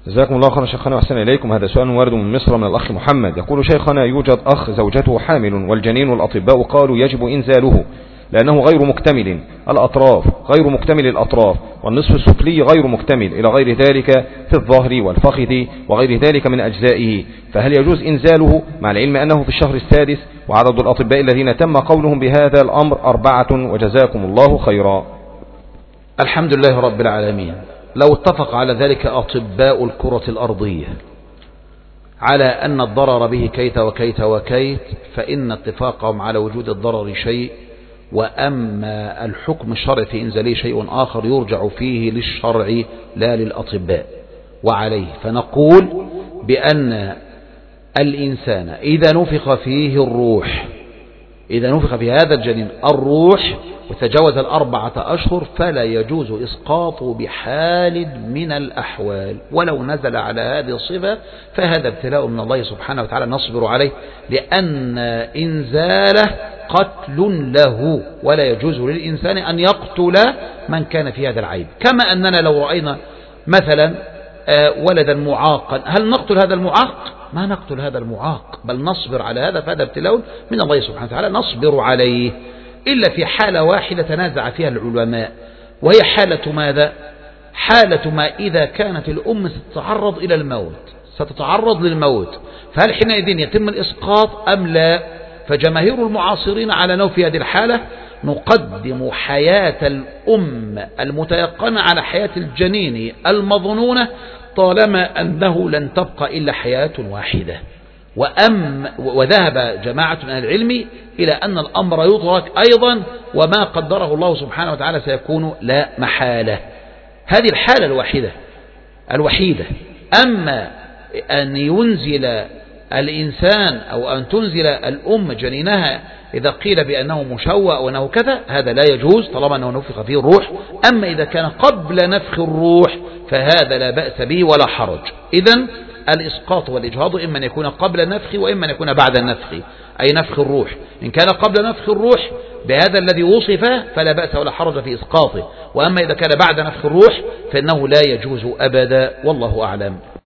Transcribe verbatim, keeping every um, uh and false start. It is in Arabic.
جزاكم الله خيرا شيخنا وأحسن إليكم. هذا سؤال وارد من مصر من الأخ محمد، يقول شيخنا يوجد أخ زوجته حامل والجنين والأطباء قالوا يجب إنزاله لأنه غير مكتمل الأطراف غير مكتمل الأطراف والنصف السفلي غير مكتمل إلى غير ذلك في الظهر والفخذ وغير ذلك من أجزائه، فهل يجوز إنزاله مع العلم أنه في الشهر السادس وعدد الأطباء الذين تم قولهم بهذا الأمر أربعة؟ وجزاكم الله خيرا. الحمد لله رب العالمين. لو اتفق على ذلك أطباء الكرة الأرضية على أن الضرر به كيت وكيت وكيت فإن اتفاقهم على وجود الضرر شيء، وأما الحكم الشرعي في إنزاله شيء آخر يرجع فيه للشرع لا للأطباء. وعليه فنقول بأن الإنسان إذا نفخ فيه الروح إذا نفخ في هذا الجنين الروح وتجاوز الأربعة أشهر فلا يجوز إسقاطه بحال من الأحوال، ولو نزل على هذه الصفة فهذا ابتلاء من الله سبحانه وتعالى نصبر عليه، لأن إنزاله قتل له، ولا يجوز للإنسان أن يقتل من كان في هذا العيب. كما أننا لو رأينا مثلا ولدا معاقا هل نقتل هذا المعاق؟ ما نقتل هذا المعاق، بل نصبر على هذا، فهذا ابتلاء من الله سبحانه وتعالى نصبر عليه، إلا في حالة واحدة تنازع فيها العلماء، وهي حالة ماذا؟ حالة ما إذا كانت الأم ستتعرض إلى الموت ستتعرض للموت فهل حينئذ يتم الإسقاط أم لا؟ فجماهير المعاصرين على أنه في هذه الحالة نقدم حياة الأم المتيقنة على حياة الجنين المظنونة طالما أنه لن تبقى إلا حياة واحدة. وأم وذهب جماعة من العلم إلى أن الأمر يترك أيضا وما قدره الله سبحانه وتعالى سيكون لا محالة. هذه الحالة الوحيدة الوحيدة أما أن ينزل الإنسان أو أن تنزل الأم جنينها إذا قيل بأنه مشوه أو أنه كذا هذا لا يجوز طالما أنه نفخ فيه الروح. أما إذا كان قبل نفخ الروح فهذا لا بأس به ولا حرج. إذن الإسقاط والإجهاض إما أن يكون قبل النفخ وإما أن يكون بعد النفخ أي نفخ الروح. إن كان قبل نفخ الروح بهذا الذي وصفه فلا بأس ولا حرج في إسقاطه، وأما إذا كان بعد نفخ الروح فإنه لا يجوز أبدا، والله أعلم.